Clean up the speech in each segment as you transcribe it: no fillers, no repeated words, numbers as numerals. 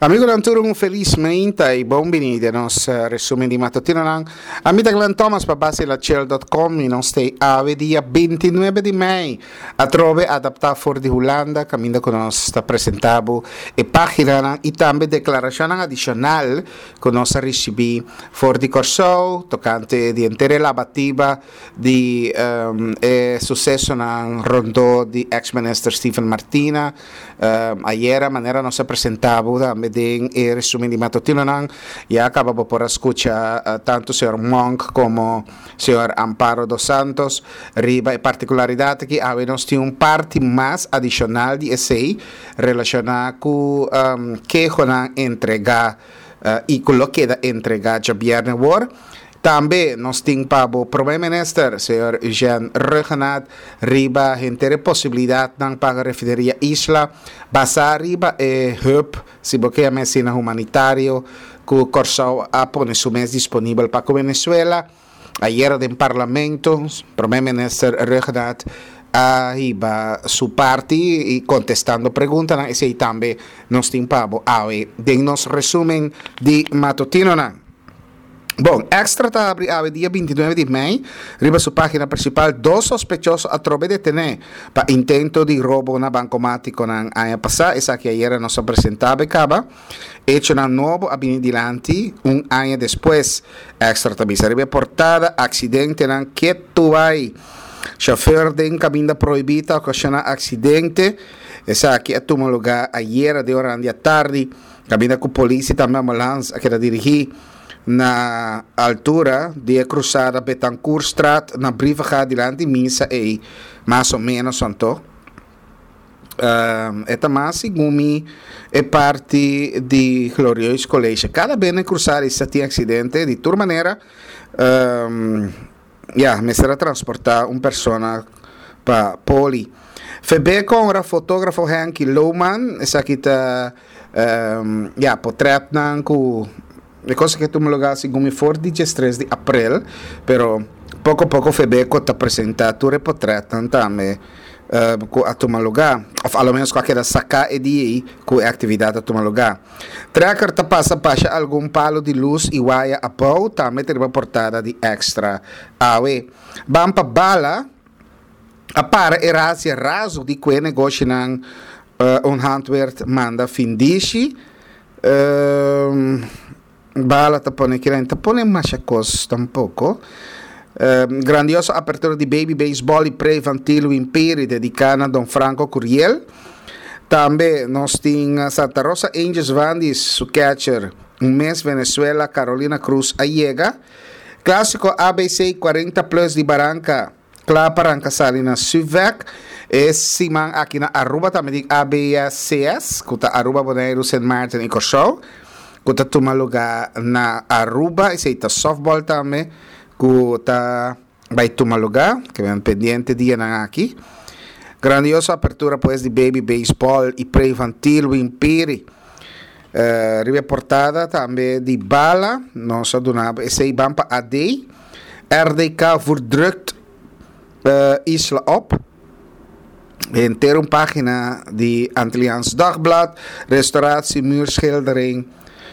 Amigo Nanturung, felizmente e benvenuti al nostro resume di mattutino. Amico Glenn Thomas, per base la Ciel.com, in nostri ave dia 29 di Mei, a trove adattato fuori di Holanda, cammino con nostra presentabo e pagina e tambe declarazione addizionale con nostra recibi fuori di Corso, toccante di intere la battiva di successo nel rondo di ex-minister Stephen Martina, ieri maniera nostra presentabo tambe din e resumen di mattutino ya acabamos por escuchar tanto señor Monk como señor Amparo dos Santos riba e particularidad que habemos un parte más adicional de ese relacionado con que van entregar y con lo que da entregar ya viernes war. Também nós temos para o primeiro-ministro, Sr. Eugene Regenat, riba a possibilidade de para a refinaria Isla, basar riba e HUP, se você é medicina humanitário, que o Corso a pôr seu mês disponível para a Venezuela. Ayer no Parlamento, o primeiro-ministro Regenat arriba sua parte e contestando perguntas, e aí também nós temos para o nosso resumo de matutino. Bom, Extra está abre dia 29 de Mei, riba sua página principal, dois sospechosos a trobe detener para intento de roubo na bancomático na ano passado, essa que ayer nos apresentava acaba, hecho na novo avenidilante, ano depois, Extra também se riba portada, acidente na Quetuai, chauffeur de caminho proibida, ocasiona acidente, essa que é um lugar ayer de hora à tarde, caminho com polícia também ambulância que era dirigir na altura de cruzar a Betancourt Straat na Briva adiante missa e mais ou menos santo esta mais gumi é parte de Glorioso Colégio cada vez que cruzar esse acidente de toda maneira me será transportar uma pessoa para Poli Febe com o fotógrafo Henk Lohman essa aqui está portrait com le cose che tu me lo gassi come for 13 di aprile però poco poco Febeco ti ha presentato un portretto antame a tu me lo ga almeno qualche da sacca e di con attività a tu me lo ga tre carta passa algún palo di luz e wire a pau tame te portata di extra awe bampa bala appare erasi raso di quei negozi nan un handwerk manda fin dici bala tapone machacos tampoco grandiosa apertura di baby baseball e pre-infantil imperi dedicata a Don Franco Curiel também nós temos Santa Rosa Angels Vandis su catcher un mes Venezuela Carolina Cruz Allega clássico ABC 40 plus di Barranca Claparanca Salinas Suvac e Siman aqui na Aruba também ABCS que Aruba Bonaire St. Martin e Corso Kuta tuma lugar na Aruba, esse tá softball também, kuta vai tuma lugar, que vem pendiente dia na aqui. Grandiosa apertura pues de baby baseball e pre-infantil, o Imperi. Ribe portada também de bala, nós adunava, esse vamos para AD, RDK verdrukt Isla op. Inteira página de Antilliaans Dagblad, restauratie, muurschildering,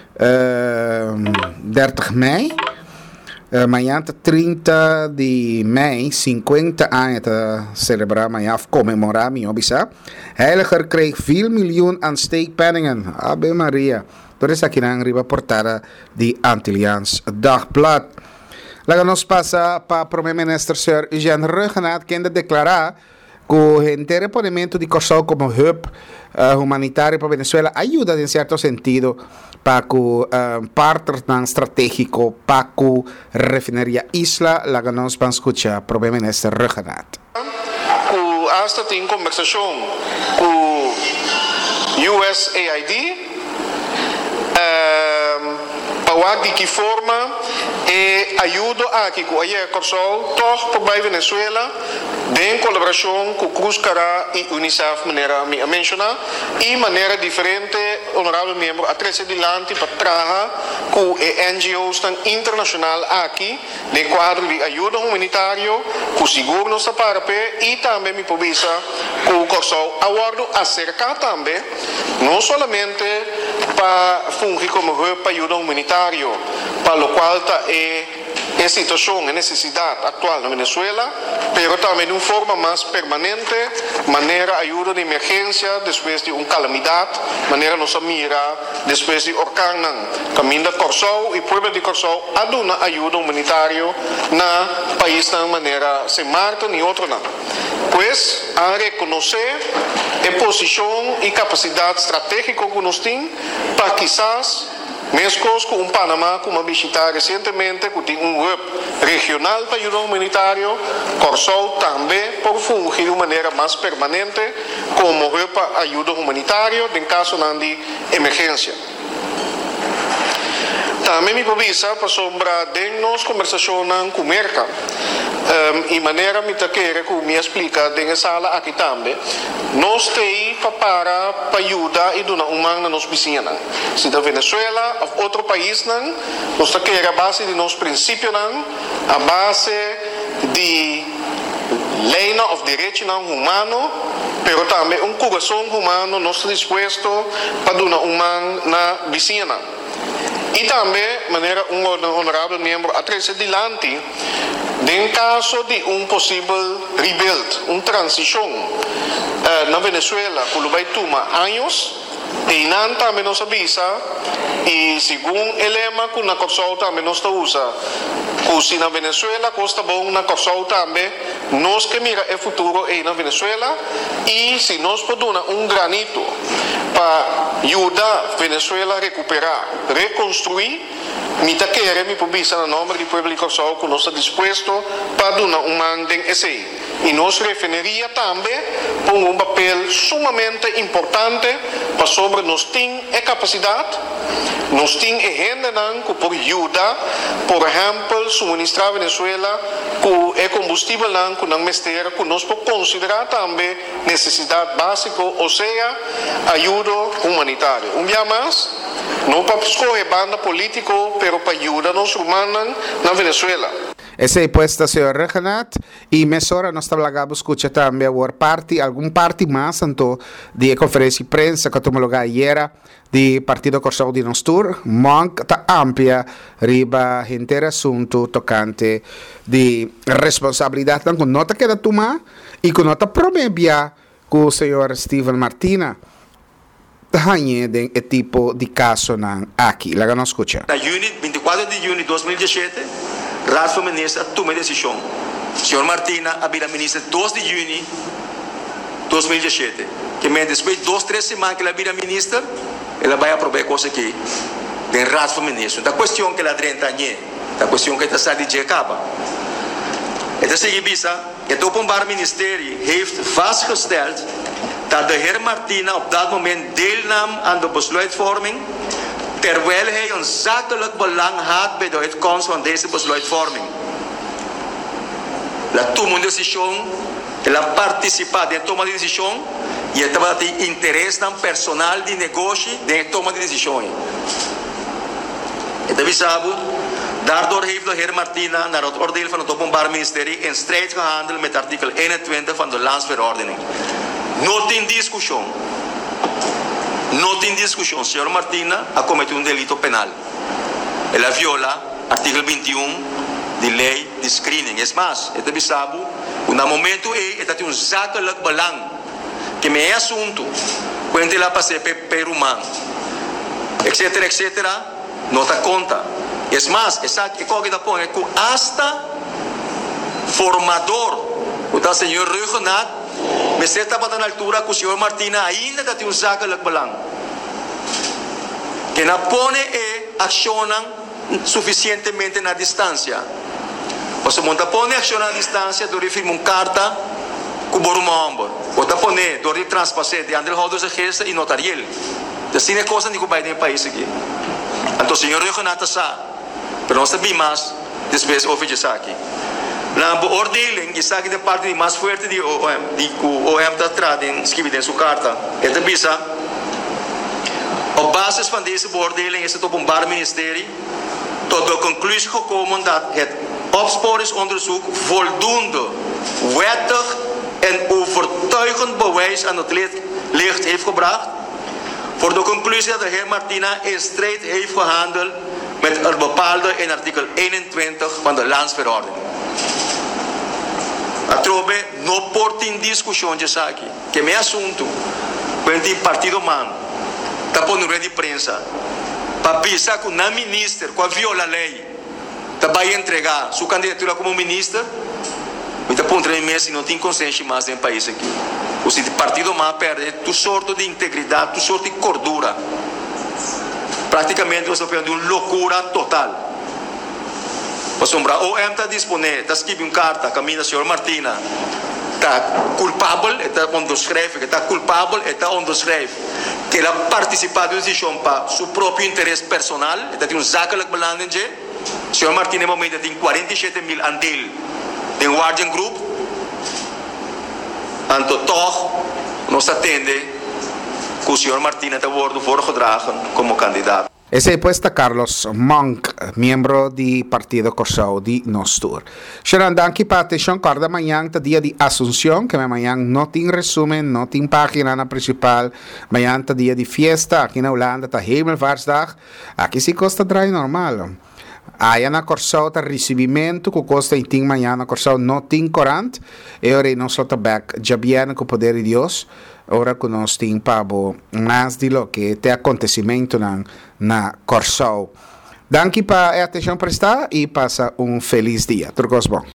30 Mei. Amanhã, 30 de Mei, 50 anos te celebrar, amanhã comemorar, minha obisa. Heiliger kreeg 4 miljoen aan steekpenningen. Ave Maria. Door is aqui na riba portada de Antilliaans Dagblad. Laga nos passa para o primeiro-ministro Sr. Eugene Regenat, que ainda declarar que o reponimento de Corso como hub humanitário para Venezuela ajuda em certo sentido para que partner estratégico para que refinaria Isla la que nós vamos escuchar o primeiro-ministro Regenat. Hasta tem conversação com USAID para de que forma e ajuda aqui com a Corso toch para Venezuela em colaboração com Cruz Cara e Unicef maneira me mencionar e maneira diferente honorável membro a três adiante para trabalhar com NGOs internacional aqui no quadro de ajuda humanitária com seguro nossa parte e também me publica com o Corso aguardo acerca também não somente para fungir como para ayuda humanitario, para lo cual es situación, es necesidad actual en Venezuela, pero también de una forma más permanente, manera ayuda de emergencia después de una calamidad, manera nos mira después de orcán, camino de Corsou y pueblo de Corsou, a una ayuda humanitaria en el país de manera sin Marta ni otro nada. Pues a reconocer la posición y capacidad estratégica que nos tiene para quizás mescos con un Panamá, como visitar recientemente, que tiene un hub regional para ayuda humanitaria, Corsou también por fungir de manera más permanente como hub para ayuda humanitaria en caso de emergencia. Também me provisa para sombra de nos conversação com merca e maneira me taqueira que me explica dentro sala aqui também nós temos para ajudar e donar uma na nos vizinha se da Venezuela ou outro país não nós taqueira a base de nos princípios não a base de lei ou direito não humano pero também coração humano nós disposto para donar uma na vizinha e também, de maneira honorável membro, atrás adiante, em caso de possível rebuild, transição na Venezuela, que vai tomar anos, e não também nos avisa, e segundo o lema que na Corsou também nos usa, que se na Venezuela costa bom, na Corsou também, nós que mira o futuro aí na Venezuela, e se nós podemos granito para ajudar a Venezuela a recuperar, reconstruir, me taqueira, me publica no nome do povo de Corsou que nós estamos dispostos para dar mandem esse. E nós referiria também com papel sumamente importante para sobre nós tem a capacidade, nós tem a agenda que por ajudar, por exemplo, suministrar a Venezuela com o combustível que não mestre, que nós podemos considerar também necessidade básica, ou seja, ajuda humanitária. Dia mais, não para escolher banda política, pero para ajudar os humanos na Venezuela. Esa è puesta señor Regenat y mesora nos hablaba escucha también war party algún party más tanto de conferencia de prensa que tomó lugar ayer di Partido Corsou di Nostur manca ta ampia riba intero asunto toccante di responsabilità con nota che da tuma e con nota promebia con il signor Steven Martina hanye den e tipo di caso nan aqui la non escucha. Na Juni 24 di giugno 2017 Raad minister toma decisão. Senhor Martina abira ministra 2 de junho 2017. Que depois de 2-3 semanas que ela abira ministra, ela vai aprovar coisa aqui. Den Raad van Minister. Da questão que ela drenta nie, da questão que está saindo de capa. Het is gewisa, het Openbaar Ministerie heeft vastgesteld dat de heer Martina op dat moment deelnam aan de besluitvorming, terwijl hij een zakelijk belang had bij de uitkomst van deze besluitvorming. La toma de decisão, ela participar de toma de decisão e estava de interesse personal de negócio de toma de decisão. Het avisado, daardoor heeft de heer Martina naar het oordeel van het Openbaar Ministerie in strijd gehandeld met artikel 21 van de Landsverordening. Not in discussão, senhor Martina ha cometido delito penal. Ela viola artigo 21 de lei de screening. Es mais, het avisado, no momento ela tem zakelijk belang que me é assunto, quando ela passa per humano, etc., não dá conta. Es mais, essa que da põe que hasta formador, o senhor Regenat, me certa para na altura que o senhor Martina ainda tem um zakelijk belang. Que não põe e accionam suficientemente na distância. O se monta põe ação na distância, deve firmar uma carta com o borumambo. O ta põe, deve transpassar de André Holders a gesta e notariel. Assim é coisa que vai no país aqui. Então o senhor Regenat sabe. Pero nós sabemos mais, depois ouve isso aqui. Na beoordeling, je zag de parte mais forte die OM dat trad in schreef in zijn carta. Het is op basis van deze beoordeling is het Openbaar Ministerie tot de conclusie gekomen dat het opsporingsonderzoek voldoende wettig en overtuigend bewijs aan het licht heeft gebracht Voor de conclusie dat de heer Martina in strijd heeft gehandeld met het bepaalde in artikel 21 van de landsverordening. Atrobe no porta in discussão aqui, que meu assunto, quando o partido man, tá pondo rede de prensa, para pensar que na ministra, com a viola a lei, tá vai entregar sua candidatura como ministra, então pondo em mesa não tem consciência mais no país aqui. O se o partido man perde tu sorte de integridade, tu sorte de cordura, praticamente você perde uma loucura total. O M está disponível, está escrevendo carta, caminha, senhor Martina, está culpável, está onderschrijven, está culpável, está onderschrijven, que ela participou de uma decisão para seu próprio interesse personal, está tem zakelijk belang in je. Senhor Martina, no momento tem 47.000 aandeel in Guardian Group, anto toch nos atende que o senhor Martina está voorgedragen como candidato. Ese è puesta Carlos Monk, membro di Partido Corsao di Nostur. Sharon, anche partition corda mañana dia di Asunción, que mañana no tiene resumen, no tiene página na principal, mañana dia di fiesta, aquí na Holanda, ta Hemelvaartsdag, aquí si costa drai normal. Aí na Corsao ta ricevimento que costa em ting manhã na Corsao no ting corant, e ora não só back já viene com o poder de Deus, ora que nós ting pabo mais de lo que te acontecimento na Corsao. Danke para a atenção prestada e passa um feliz dia. Tudo bom.